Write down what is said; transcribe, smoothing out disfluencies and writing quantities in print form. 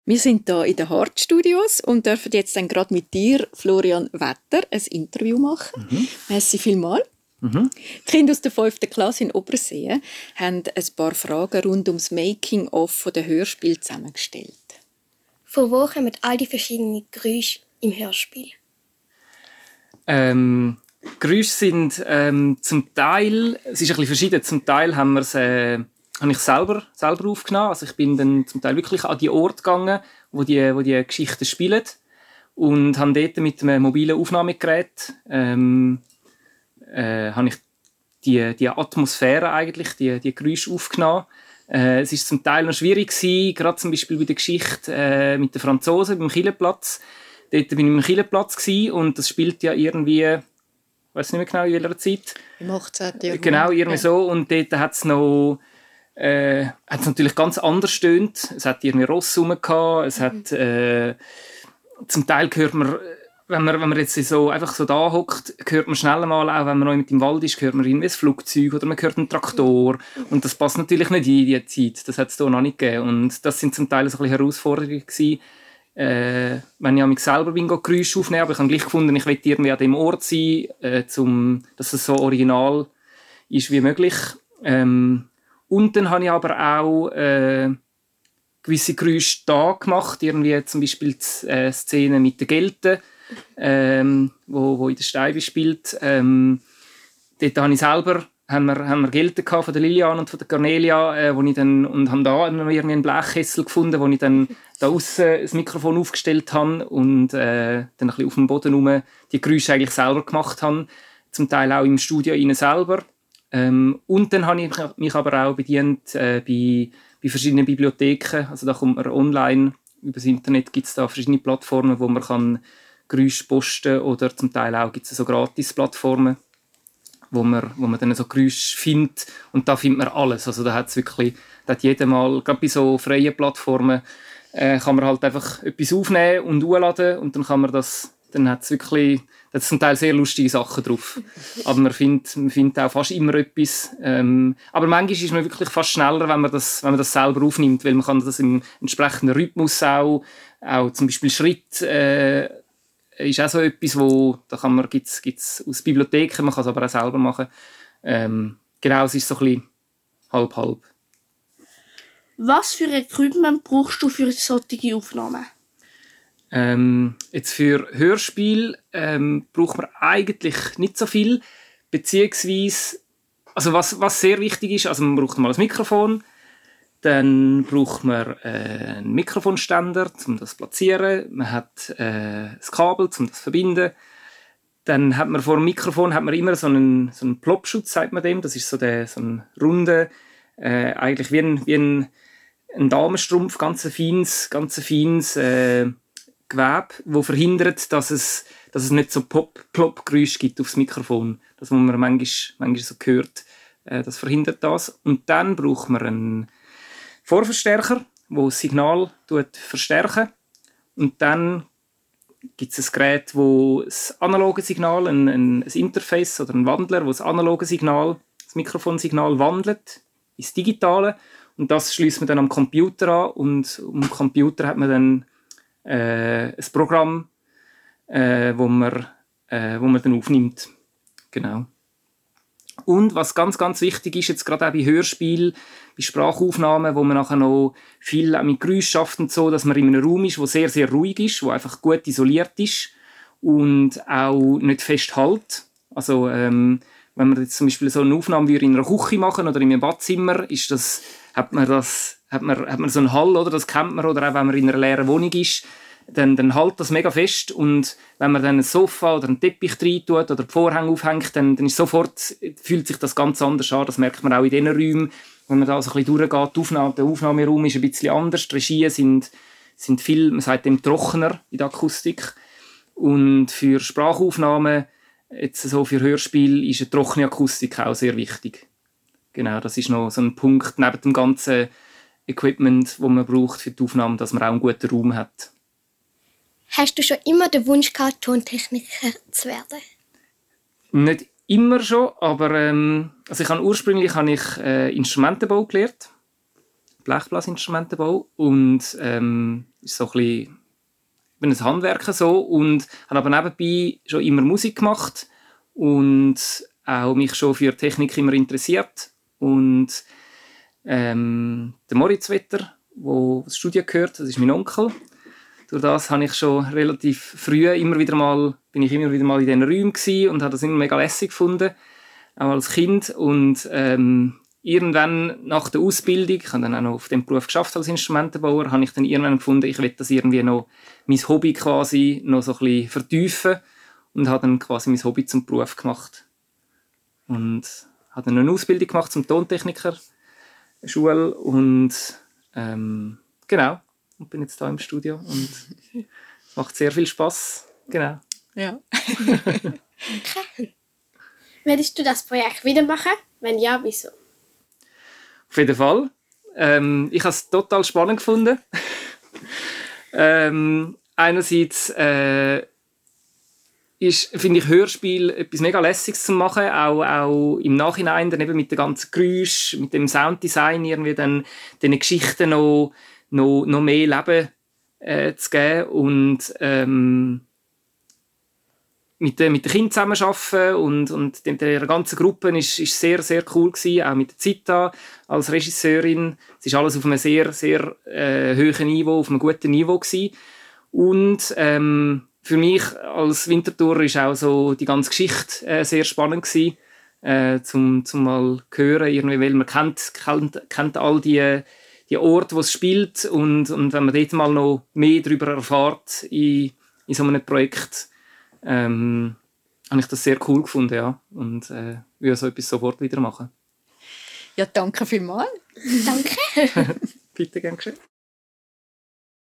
Wir sind hier in den Hart Studios und dürfen jetzt dann gerade mit dir, Florian Wetter, ein Interview machen. Merci vielmals. Die Kinder aus der 5. Klasse in Obersee haben ein paar Fragen rund ums Making-of der Hörspiele zusammengestellt. Von wo kommen all die verschiedenen Geräusche im Hörspiel? Geräusche sind zum Teil, es ist ein bisschen verschieden, zum Teil habe ich selber aufgenommen. Also ich bin dann zum Teil wirklich an die Orte gegangen, wo die Geschichten spielen und habe dort mit einem mobilen Aufnahmegerät habe ich die Atmosphäre eigentlich, die Geräusche aufgenommen. Es ist zum Teil noch schwierig gewesen, gerade zum Beispiel bei der Geschichte mit den Franzosen beim Chilleplatz. Dort bin ich im Chilleplatz gewesen, und das spielt ja irgendwie, ich weiß nicht mehr genau in welcher Zeit. Im 18. Jahrhundert. Genau, irgendwie so. Und dort hat es noch hat's natürlich ganz anders stöhnt. Es hat irgendwie Ross rum gehabt. Es hat zum Teil hört man, wenn man jetzt so einfach so da hockt, hört man schnell mal, auch wenn man noch mit im Wald ist, hört man irgendwie ein Flugzeug oder man hört einen Traktor. Und das passt natürlich nicht in die Zeit. Das hat es hier noch nicht gegeben. Und das sind zum Teil so ein bisschen Herausforderungen gewesen. Wenn ich mich selber Geräusche aufnehmen, aber ich habe gleich gefunden, ich will irgendwie an dem Ort sein, dass es so original ist wie möglich. Und dann habe ich aber auch gewisse Geräusche da gemacht, irgendwie zum Beispiel die Szene mit den Gelten, wo in der Steibe spielt. Dort habe ich selber haben wir Gelten von der Lilian und von der Cornelia, wo ich dann, und haben da irgendwie einen Blechkessel gefunden, wo ich dann da aussen das Mikrofon aufgestellt habe und dann ein bisschen auf dem Boden rum die Geräusche eigentlich selber gemacht habe, zum Teil auch im Studio innen selber. Und dann habe ich mich aber auch bedient bei verschiedenen Bibliotheken. Also da kommt man online, über das Internet gibt es da verschiedene Plattformen, wo man kann Geräusche posten, oder zum Teil auch gibt es so Gratis-Plattformen, wo man dann so Geräusche findet, und da findet man alles. Also da hat jeder mal, gerade bei so freien Plattformen, kann man halt einfach etwas aufnehmen und hochladen, und dann kann man das, dann hat es wirklich, da sind zum Teil sehr lustige Sachen drauf. Aber man findet auch fast immer etwas. Aber manchmal ist man wirklich fast schneller, wenn man das selber aufnimmt, weil man kann das im entsprechenden Rhythmus auch zum Beispiel Schritt, ist auch so etwas, gibt's aus Bibliotheken, man kann es aber auch selber machen. Genau, es ist so ein bisschen halb-halb. Was für Equipment brauchst du für solche Aufnahmen? Jetzt für Hörspiel braucht man eigentlich nicht so viel, beziehungsweise, also was sehr wichtig ist, also man braucht mal ein Mikrofon, dann braucht man einen Mikrofonständer, um das zu platzieren, man hat das Kabel, um das zu verbinden, dann hat man vor dem Mikrofon immer so einen Plopschutz, sagt man dem, das ist so ein runder, eigentlich wie ein Damenstrumpf, ganz feines Gewebe, das verhindert, dass es nicht so Plop-Geräusche gibt aufs Mikrofon. Das, was man manchmal so hört, das verhindert das. Und dann braucht man einen Vorverstärker, der das Signal verstärken. Und dann gibt es ein Gerät, das das analoge Signal, ein Interface oder ein Wandler, das das analoge Signal, das Mikrofonsignal wandelt ins Digitale. Und das schließt man dann am Computer an. Und am Computer hat man dann ein Programm, wo man dann aufnimmt. Genau. Und was ganz, ganz wichtig ist, jetzt gerade auch bei Hörspielen, bei Sprachaufnahmen, wo man nachher noch viel auch mit Geräusch schafft und so, dass man in einem Raum ist, der sehr, sehr ruhig ist, der einfach gut isoliert ist und auch nicht fest hält. Also wenn man jetzt zum Beispiel so eine Aufnahme in einer Küche machen oder in einem Badzimmer, hat man so einen Hall, oder? Das kennt man, oder auch wenn man in einer leeren Wohnung ist, dann hält das mega fest, und wenn man dann ein Sofa oder einen Teppich rein tut oder die Vorhänge aufhängt, dann ist fühlt sich das ganz anders an. Das merkt man auch in diesen Räumen, wenn man da so ein bisschen durchgeht. Der Aufnahmeraum ist ein bisschen anders, die Regien sind viel, man sagt dem, trockener in der Akustik. Und für Sprachaufnahmen, jetzt so für Hörspiel, ist eine trockene Akustik auch sehr wichtig. Genau, das ist noch so ein Punkt neben dem ganzen Equipment, das man braucht für die Aufnahmen, dass man auch einen guten Raum hat. Hast du schon immer den Wunsch gehabt, Tontechniker zu werden? Nicht immer schon, aber also ursprünglich habe ich Instrumentenbau gelernt, Blechblasinstrumentenbau, und ist so ein bisschen ein Handwerker so und habe aber nebenbei schon immer Musik gemacht und auch mich schon für Technik immer interessiert. Und der Moritz Wetter, der das Studio gehört, das ist mein Onkel. Durch das habe ich schon relativ früh bin ich immer wieder mal in diesen Räumen gewesen und habe das immer mega lässig gefunden, auch als Kind. Und irgendwann nach der Ausbildung, ich habe dann auch noch auf dem Beruf geschafft als Instrumentenbauer, habe ich dann irgendwann gefunden, ich will das irgendwie noch, mein Hobby quasi noch so ein bisschen vertiefen und habe dann quasi mein Hobby zum Beruf gemacht. Und habe dann eine Ausbildung gemacht zum Tontechniker, Schule und genau, und bin jetzt hier im Studio und es macht sehr viel Spass. Genau. Ja. Okay. Würdest du das Projekt wieder machen? Wenn ja, wieso? Auf jeden Fall. Ich habe es total spannend gefunden. Einerseits finde ich Hörspiel etwas mega Lässiges zu machen, auch im Nachhinein dann eben mit den ganzen Geräuschen, mit dem Sounddesign irgendwie dann diesen Geschichten noch mehr Leben zu geben und mit den Kindern zusammenarbeiten und der ganzen Gruppe ist sehr, sehr cool gewesen, auch mit der Zita als Regisseurin. Es ist alles auf einem sehr, sehr hohen Niveau, auf einem guten Niveau gewesen. Und für mich als Winterthur ist auch so die ganze Geschichte sehr spannend gewesen, zum mal hören, irgendwie, weil man kennt all die Orte, wo es spielt und wenn man dort mal noch mehr darüber erfährt in so einem Projekt, habe ich das sehr cool gefunden, ja. Und würde so etwas sofort wieder machen. Ja, danke vielmals. Danke. Bitte, gern geschehen.